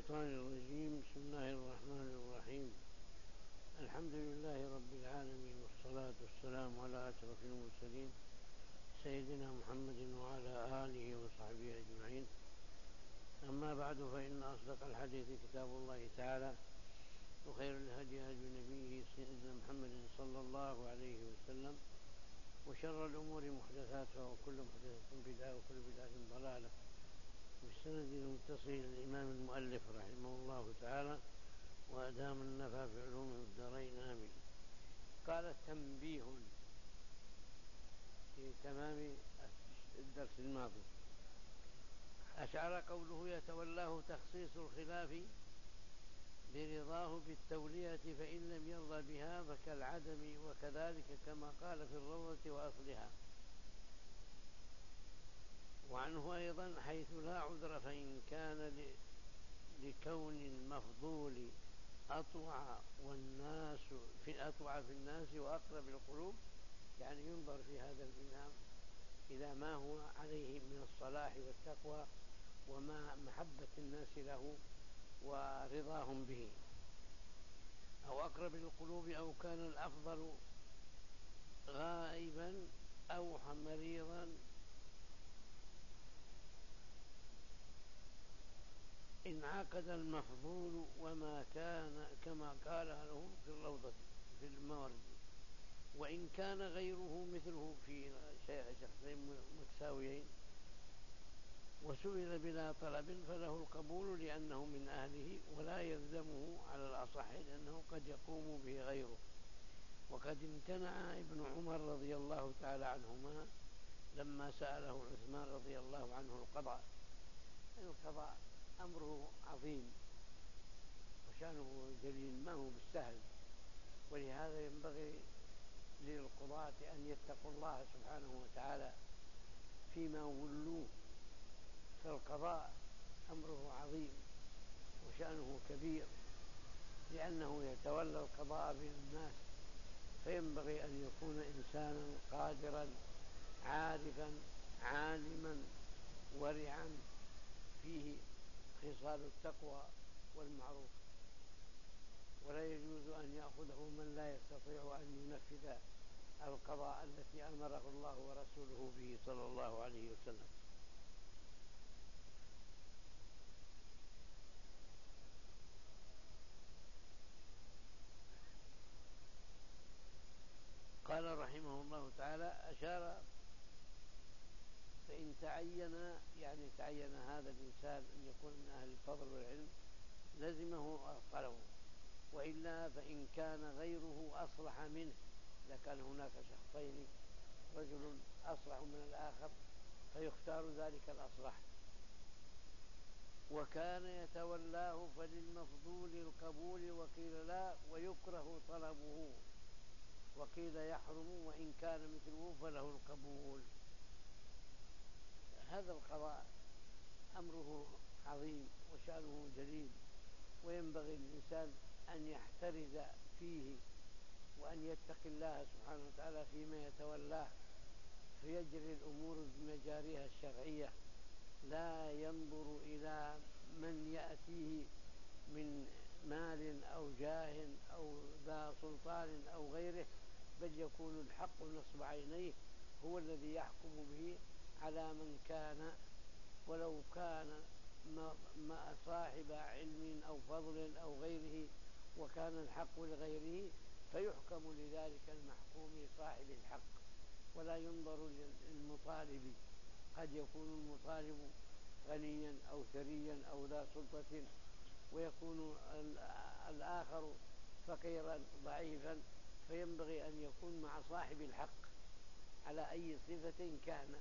الشيطان الرجيم. بسم الله الرحمن الرحيم. الحمد لله رب العالمين، والصلاة والسلام على أشرف المرسلين سيدنا محمد وعلى آله وصحبه أجمعين. أما بعد، فإن أصدق الحديث كتاب الله تعالى، وخير الهدي هدي نبيه سيدنا محمد صلى الله عليه وسلم، وشر الأمور محدثاتها، وكل محدثة بدعة، وكل بدعة ضلالة. بالسند المتصل للإمام المؤلف رحمه الله تعالى، وأدام النفع في علوم الدارين آمين. قال: تنبيه في تمام الدرس الماضي. أشعر قوله يتولاه تخصيص الخلاف برضاه بالتولية، فإن لم يرضى بها فكالعدم، وكذلك كما قال في الروضة وأصلها. وعنه أيضا: حيث لا عذر، فإن كان لكون المفضول أطوع في الناس وأقرب القلوب، يعني ينظر في هذا الإمام إلى ما هو عليه من الصلاح والتقوى وما محبة الناس له ورضاهم به، أو أقرب القلوب، أو كان الأفضل غائبا أو مريضا، انعقد المفضول وما كان كما قال له في الروضة في المورد. وإن كان غيره مثله في شخصين متساويين وسئل بلا طلب فله القبول، لأنه من أهله، ولا يلزمه على الأصح، لأنه قد يقوم به غيره. وقد امتنع ابن عمر رضي الله تعالى عنهما لما سأله عثمان رضي الله عنه القضاء أمره عظيم وشأنه جليل، ما هو بالسهل. ولهذا ينبغي للقضاة أن يتقوا الله سبحانه وتعالى فيما ولوه، فالقضاء أمره عظيم وشأنه كبير، لأنه يتولى القضاء بين الناس، فينبغي أن يكون إنسانا قادرا عارفا عالما ورعا، فيه خصال التقوى والمعروف. ولا يجوز أن يأخذه من لا يستطيع أن ينفذ القضاء التي أمره الله ورسوله به صلى الله عليه وسلم. قال رحمه الله تعالى: أشار: فإن تعين، يعني تعين هذا الإنسان أن يكون من أهل الفضل والعلم، لزمه أصله، وإلا فإن كان غيره أصلح منه، إذا كان هناك شخصين، رجل أصلح من الآخر، فيختار ذلك الأصلح. وكان يتولاه فللمفضول القبول، وقيل لا ويكره طلبه، وقيل يحرم، وإن كان مثله فله القبول. هذا القضاء أمره عظيم وشأنه جليل، وينبغي للإنسان أن يحترز فيه، وأن يتقي الله سبحانه وتعالى فيما يتولاه، فيجري الأمور بمجاريها الشرعية، لا ينظر إلى من يأتيه من مال أو جاه أو ذا سلطان أو غيره، بل يكون الحق نصب عينيه هو الذي يحكم به على من كان، ولو كان صاحب علم أو فضل أو غيره، وكان الحق لغيره، فيحكم لذلك المحكوم صاحب الحق، ولا ينظر للمطالب. قد يكون المطالب غنيا أو ثريا أو ذا سلطة، ويكون الآخر فقيرا ضعيفا، فينبغي أن يكون مع صاحب الحق على أي صفة كان.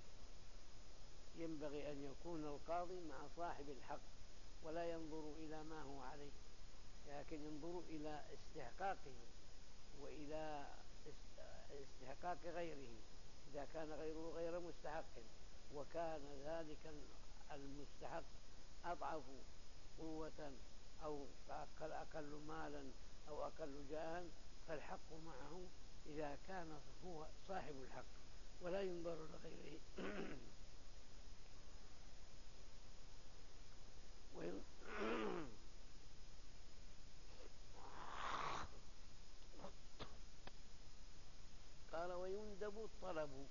ينبغي أن يكون القاضي مع صاحب الحق، ولا ينظر إلى ما هو عليه، لكن ينظر إلى استحقاقه وإلى استحقاق غيره، إذا كان غيره غير مستحق، وكان ذلك المستحق أضعف قوة أو أقل مالا أو أقل جاها، فالحق معه إذا كان هو صاحب الحق، ولا ينظر لغيره. قال ويندب الطلب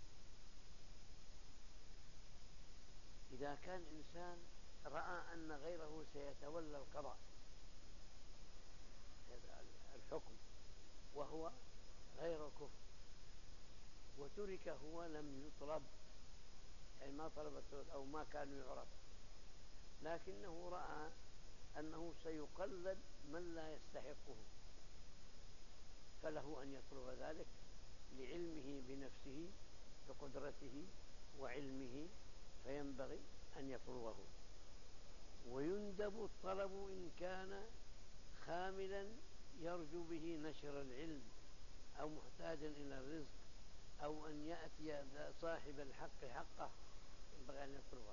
إذا كان إنسان رأى أن غيره سيتولى القضاء الحكم وهو غير كفر وترك هو لم يطلب، يعني ما طلبته أو ما كان يعرف، لكنه رأى أنه سيقلد من لا يستحقه، فله أن يطلب ذلك لعلمه بنفسه بقدرته وعلمه، فينبغي أن يطلبه. ويندب الطلب إن كان خاملا يرجو به نشر العلم أو محتاجا إلى الرزق أو أن يأتي صاحب الحق حقه، ينبغي أن يطلبه،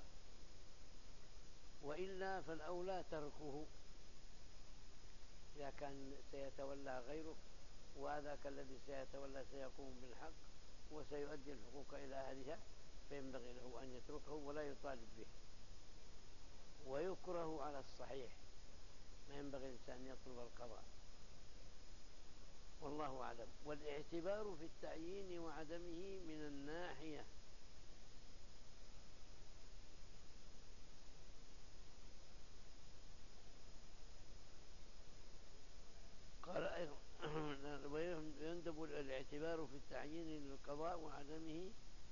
وإلا فالأولى تركه إذا كان سيتولى غيره وذاك الذي سيتولى سيقوم بالحق وسيؤدي الحقوق إلى أهلها، فينبغي له أن يتركه ولا يطالب به. ويكره على الصحيح، ما ينبغي الإنسان أن يطلب القضاء، والله أعلم. والاعتبار في التعيين وعدمه من الناحية قال أيضا ويندب الاعتبار في التعيين للقضاء وعدمه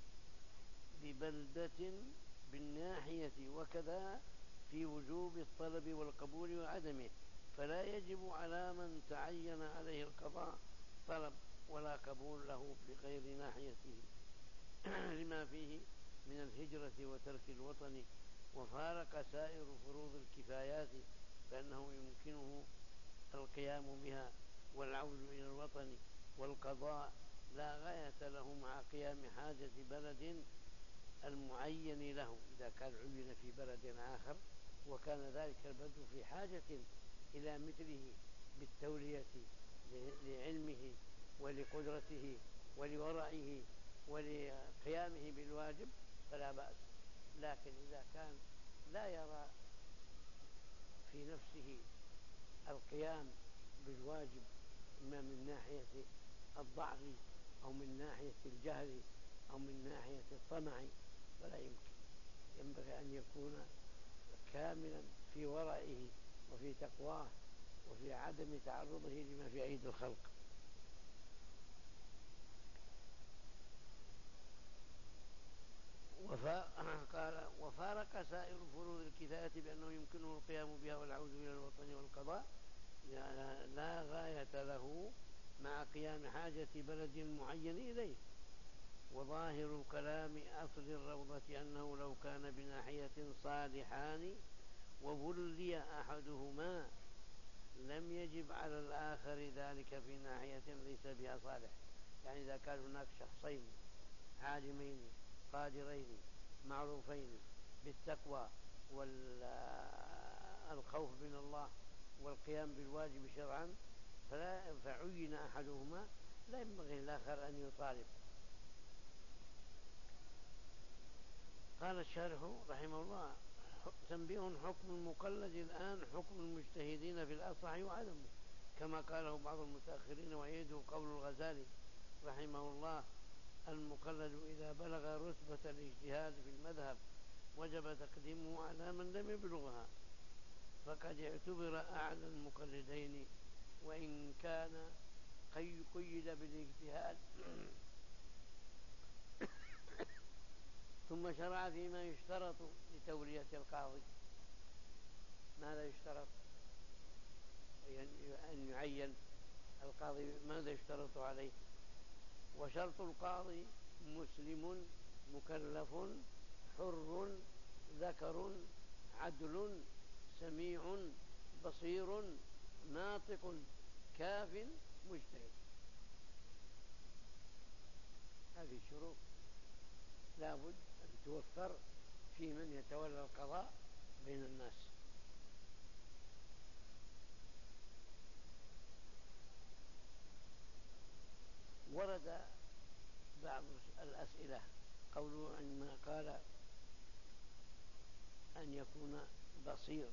ببلدة بالناحية، وكذا في وجوب الطلب والقبول وعدمه، فلا يجب على من تعين عليه القضاء طلب ولا قبول له بغير ناحيته لما فيه من الهجرة وترك الوطن، وفارق سائر فروض الكفايات فإنه يمكنه القيام بها والعود إلى الوطن، والقضاء لا غاية له مع قيام حاجة بلد المعين له إذا كان عين في بلد آخر وكان ذلك البلد في حاجة إلى مثله بالتولية لعلمه ولقدرته ولورعه ولقيامه بالواجب فلا بأس. لكن إذا كان لا يرى في نفسه القيام بالواجب إما من ناحية الضعف أو من ناحية الجهل أو من ناحية الطمع فلا يمكن، ينبغي أن يكون كاملا في ورعه وفي تقواه وفي عدم تعرضه لما في أيدي الخلق. قال وفارق سائر فروض الكفاية بأنه يمكنه القيام بها والعود إلى الوطن والقضاء لا غاية له مع قيام حاجة بلد معين إليه. وظاهر كلام أصل الروضة أنه لو كان بناحية صالحان وولي أحدهما لم يجب على الآخر ذلك في ناحية ليس بها صالح، يعني إذا كان هناك شخصين عالمين قادرين معروفين بالتقوى والخوف من الله والقيام بالواجب شرعا فعين أحدهما لا ينبغي الآخر أن يطالب. قال الشارح رحمه الله تنبيه حكم المقلد الآن حكم المجتهدين في الأصح وعدمه، كما قاله بعض المتأخرين ويده قول الغزالي رحمه الله المقلد إذا بلغ رتبة الاجتهاد في المذهب وجب تقديمه على من لم يبلغها، فقد اعتبر أعلى المقلدين وإن كان قيد بالاجتهاد. ثم شرع فيما يشترط لتولية القاضي. ماذا يشترط؟ أن يعين القاضي، ماذا يشترط عليه؟ وشرط القاضي مسلم مكلف حر ذكر عدل سميع بصير ناطق كاف مجتهد. هذه شروط لا بد أن توفر في من يتولى القضاء بين الناس. ورد بعض الأسئلة قوله عندما قال أن يكون بصير.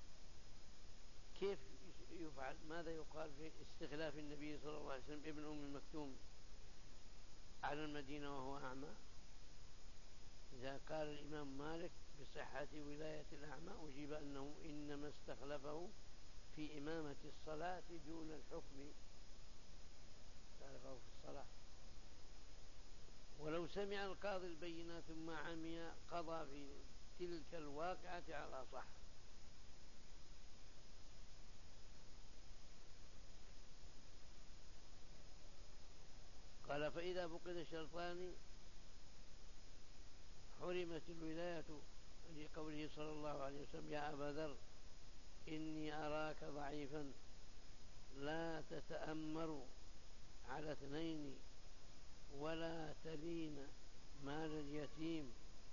كيف يفعل؟ ماذا يقال في استخلاف النبي صلى الله عليه وسلم ابن أم مكتوم على المدينة وهو أعمى؟ إذا قال الإمام مالك بصحة ولاية الأعمى أجيب أنه إنما استخلفه في إمامة الصلاة دون الحكم، استخلفه في الصلاة. ولو سمع القاضي البينة ثم عمي قضى في تلك الواقعة على صح. قال فإذا فقد شرطان حرمت الولاية، لقوله صلى الله عليه وسلم يا أبا ذر إني أراك ضعيفا لا تتأمر على اثنين ولا تلين مال اليتيم.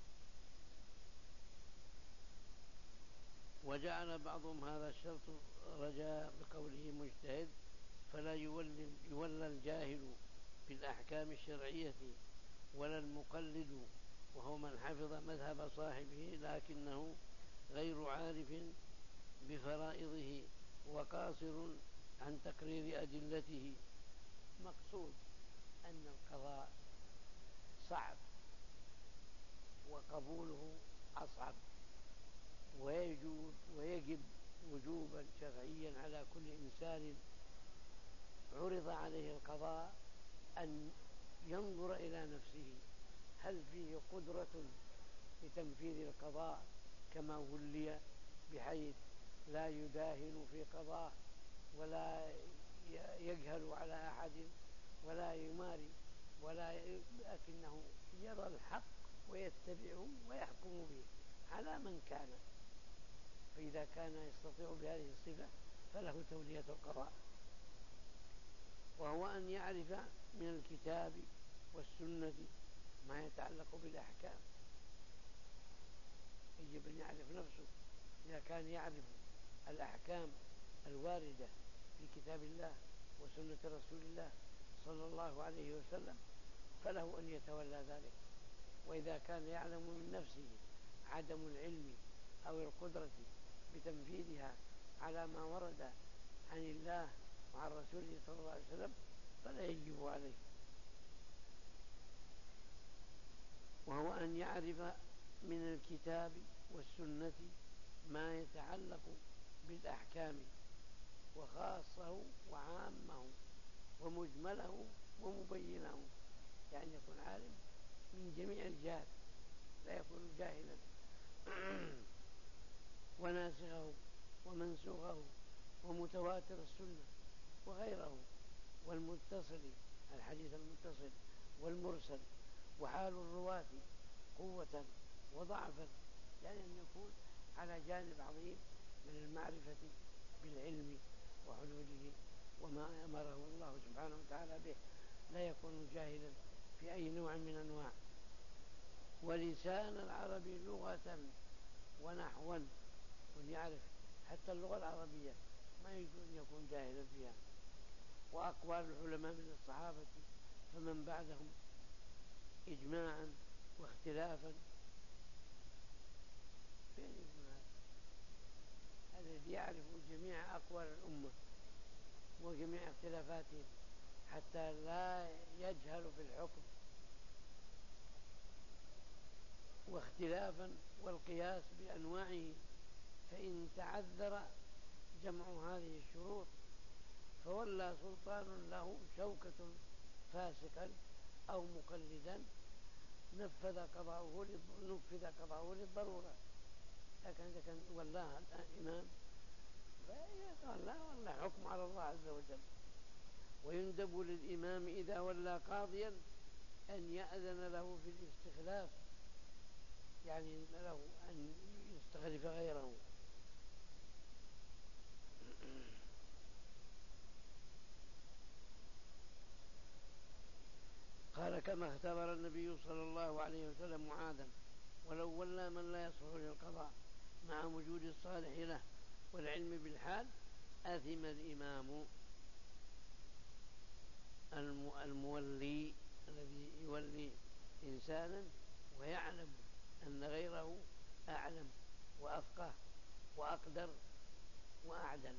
وجعل بعضهم هذا الشرط رجاء بقوله مجتهد، فلا يولى الجاهل بالأحكام الشرعية ولا المقلد، وهو من حفظ مذهب صاحبه لكنه غير عارف بفرائضه وقاصر عن تقرير أدلته. مقصود أن القضاء صعب وقبوله أصعب، ويجب وجوبا شرعيا على كل إنسان عرض عليه القضاء أن ينظر إلى نفسه هل فيه قدرة لتنفيذ القضاء كما ولي، بحيث لا يداهن في قضاء ولا يجهل على أحد ولا يماري، لكنه يرى الحق ويتبعه ويحكم به على من كان. فإذا كان يستطيع بهذه الصفة فله تولية القضاء. وهو أن يعرف من الكتاب والسنة ما يتعلق بالأحكام. يجب أن يعرف نفسه. إذا كان يعرف الأحكام الواردة في كتاب الله وسنة رسول الله صلى الله عليه وسلم فله أن يتولى ذلك. وإذا كان يعلم من نفسه عدم العلم أو القدرة بتنفيذها على ما ورد عن الله وعن رسوله صلى الله عليه وسلم فلا يجب عليه. وهو أن يعرف من الكتاب والسنة ما يتعلق بالأحكام وخاصه وعامه ومجمله ومبينه، يعني يكون عالم من جميع الجهات لا يكون جاهلا. وناسخه ومنسوخه ومتواتر السنة وغيره، والمتصل الحديث المتصل والمرسل، وحال الرواة قوة وضعفا، يعني أن يكون على جانب عظيم من المعرفة بالعلم وحدوده وما أمره الله سبحانه وتعالى به، لا يكون جاهلا في أي نوع من أنواع. ولسان العرب لغة ونحوا، يعرف حتى اللغة العربية ما يجوز أن يكون جاهلا فيها. وأقوال العلماء من الصحابة فمن بعدهم إجماعا واختلافا. فين يكون هذا الذي يعرف جميع أقوال الأمة وجميع اختلافاتهم حتى لا يجهل في الحكم؟ واختلافا والقياس بأنواعه، فإن تعذر جمع هذه الشروط فولى سلطان له شوكة فاسقا أو مقلدا نفذ قضاؤه للضرورة. لكن إذا كان ولاها الإمام ولا حكم على الله عز وجل. ويندب للإمام إذا ولى قاضيا أن يأذن له في الاستخلاف، يعني له أن يستخلف غيره. قال كما اختبر النبي صلى الله عليه وسلم معاذا ولو ولى من لا يصلح للقضاء مع وجود الصالح له والعلم بالحال آثم الإمام. المولي الذي يولي إنسانا ويعلم أن غيره أعلم وأفقه وأقدر وأعدل.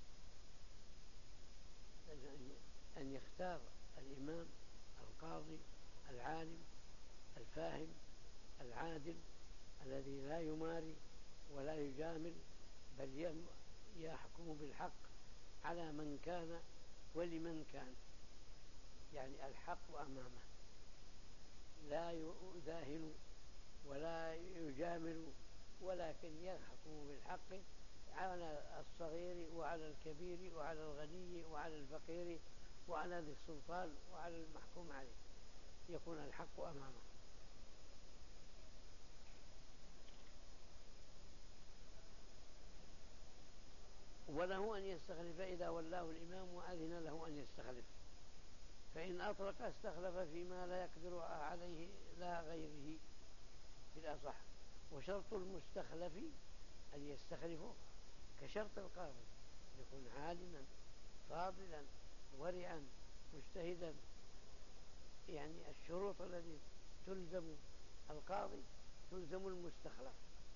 أن يختار الإمام القاضي العالم الفاهم العادل الذي لا يماري ولا يجامل، بل يحكم بالحق على من كان ولمن كان، يعني الحق أمامه، لا يداهن ولا يجامل، ولكن يحكم بالحق على الصغير وعلى الكبير وعلى الغني وعلى الفقير وعلى ذي السلطان وعلى المحكوم عليه، يكون الحق أمامه. وله أن يستخلف إذا ولاه الإمام وأذن له أن يستخلف، فإن أطلق استخلف فيما لا يقدر عليه لا غيره في الأصح. وشرط المستخلف أن يستخلفه كشرط القاضي، يكون عالما فاضلا ورعا مجتهدا، يعني الشروط التي تلزم القاضي تلزم المستخلف.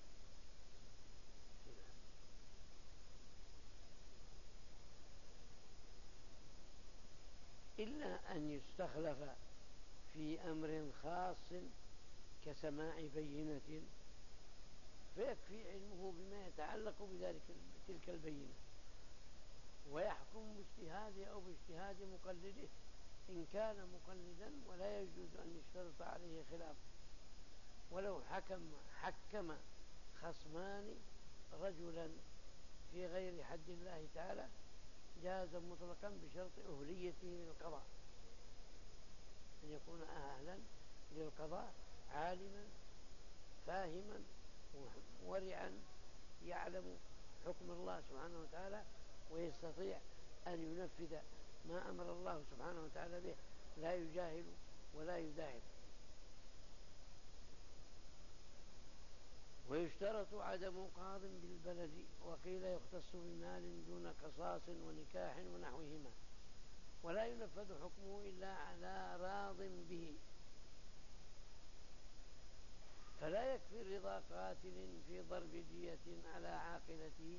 إلا أن يستخلف في أمر خاص كسماع بينة، فيكفي علمه بما يتعلق بذلك تلك البينة، ويحكم باجتهاده أو باجتهاد مقلده إن كان مقلدا، ولا يجوز أن يشترط عليه خلاف. ولو حكم خصمان رجلا في غير حد الله تعالى جاز مطلقا بشرط أهليته للقضاء، أن يكون أهلا للقضاء عالما فاهما ورعا يعلم حكم الله سبحانه وتعالى، ويستطيع أن ينفذ ما أمر الله سبحانه وتعالى به، لا يجاهل ولا يداهن. ويشترط عدم قاض بالبلد، وقيل يختص بمال دون قصاص ونكاح ونحوهما، ولا ينفذ حكمه إلا على راض به، فلا يكفي رضا قاتل في ضرب دية على عاقلته،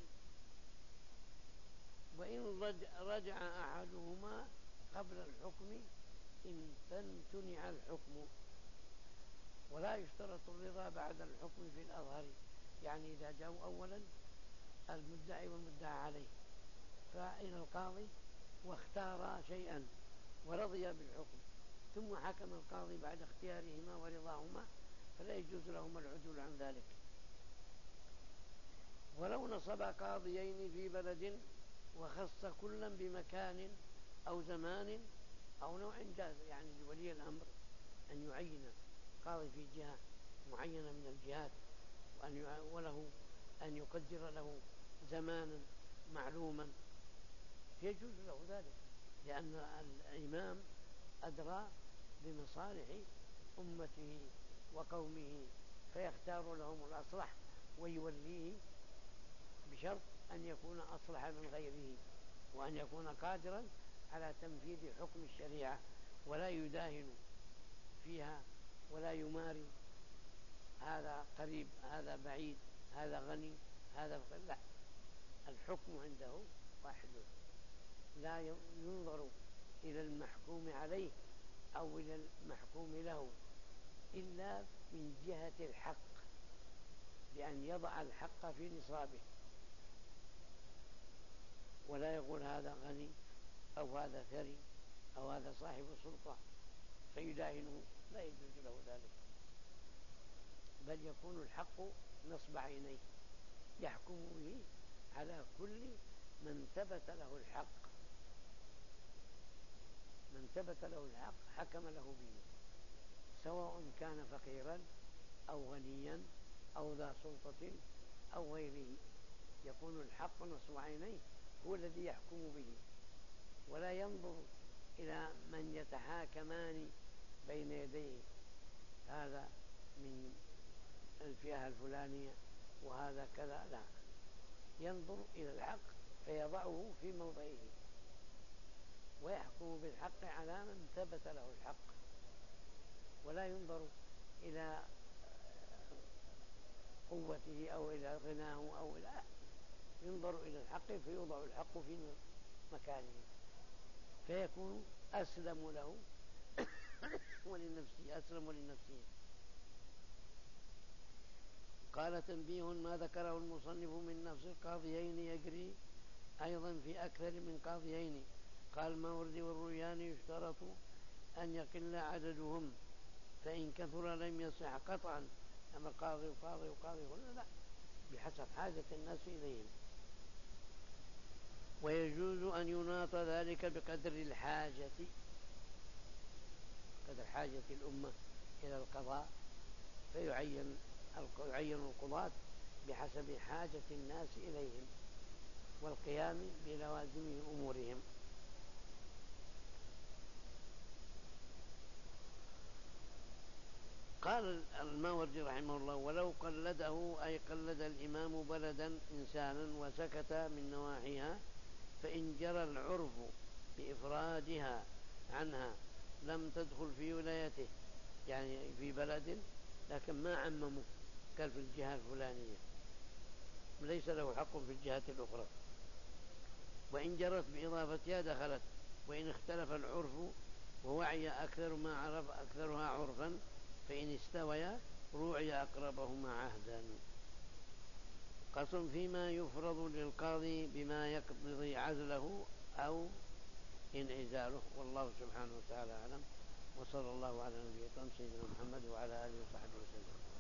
وإن رجع أحدهما قبل الحكم امتنع الحكم. ولا يشترط الرضا بعد الحكم في الأظهر، يعني إذا جاءوا أولا المدعي والمدعى عليه فإن القاضي واختار شيئا ورضي بالحكم، ثم حكم القاضي بعد اختيارهما ورضاهما، فلا يجوز لهما العدول عن ذلك. ولو نصب قاضيين في بلد وخص كلا بمكان أو زمان أو نوع جاز، يعني لولي الأمر أن يعين قاضي في جهة معينة من الجهات، وله أن يقدر له زمانا معلوما، يجوز له ذلك، لأن الإمام أدرى بمصالح أمته وقومه، فيختار لهم الأصلح ويوليه، بشرط أن يكون أصلح من غيره، وأن يكون قادرا على تنفيذ حكم الشريعة، ولا يداهن فيها ولا يماري، هذا قريب هذا بعيد هذا غني هذا فقير، لا، الحكم عنده واحد، لا ينظر إلى المحكوم عليه أو إلى المحكوم له إلا من جهة الحق، بأن يضع الحق في نصابه، ولا يقول هذا غني أو هذا ثري أو هذا صاحب سلطة فيداهنه، لا يجوز له ذلك، بل يكون الحق نصب عينيه، يحكم به على كل من ثبت له الحق، من ثبت له الحق حكم له به، سواء كان فقيرا أو غنيا أو ذا سلطة أو غيره، يكون الحق نصب عينيه هو الذي يحكم به، ولا ينظر إلى من يتحاكمان بين يديه، هذا من الفئة الفلانية وهذا كذا، لا، ينظر إلى الحق فيضعه في موضعه، ويحكم بالحق على من ثبت له الحق، ولا ينظر إلى قوته أو إلى غناه أو إلى، ينظر إلى الحق فيوضع الحق في مكانه، فيكون أسلم له ولنفسه، أسلم ولنفسه. قال: تنبيه ما ذكره المصنف من نفس القاضيين يجري أيضا في أكثر من قاضيين. قال: الماوردي والروياني يشترط أن يقل عددهم، فإن كثر لم يصح قطعا. أما قاضي وقاضي وقاضي هنا لا، بحسب حاجة الناس إليهم. ويجوز أن يناط ذلك بقدر الحاجة، قدر حاجة الأمة إلى القضاء، فيعين القضاة بحسب حاجة الناس إليهم والقيام بلوازم أمورهم. قال الماوردي رحمه الله: ولو قلده، أي قلد الإمام بلدا إنسانا وسكت من نواحيها، فإن جرى العرف بإفرادها عنها لم تدخل في ولايته، يعني في بلد لكن ما عممه، قال في الجهة الفلانية ليس له حق في الجهة الأخرى. وإن جرت بإضافتها دخلت. وإن اختلف العرف ووعي أكثر ما عرف أكثرها عرفا، فإن استويا روعي أقربهما عهدا. قسم فيما يفرض للقاضي بما يقتضي عزله أو انعزاله. والله سبحانه وتعالى أعلم، وصلى الله على نبينا سيدنا محمد وعلى آله وصحبه وسلم.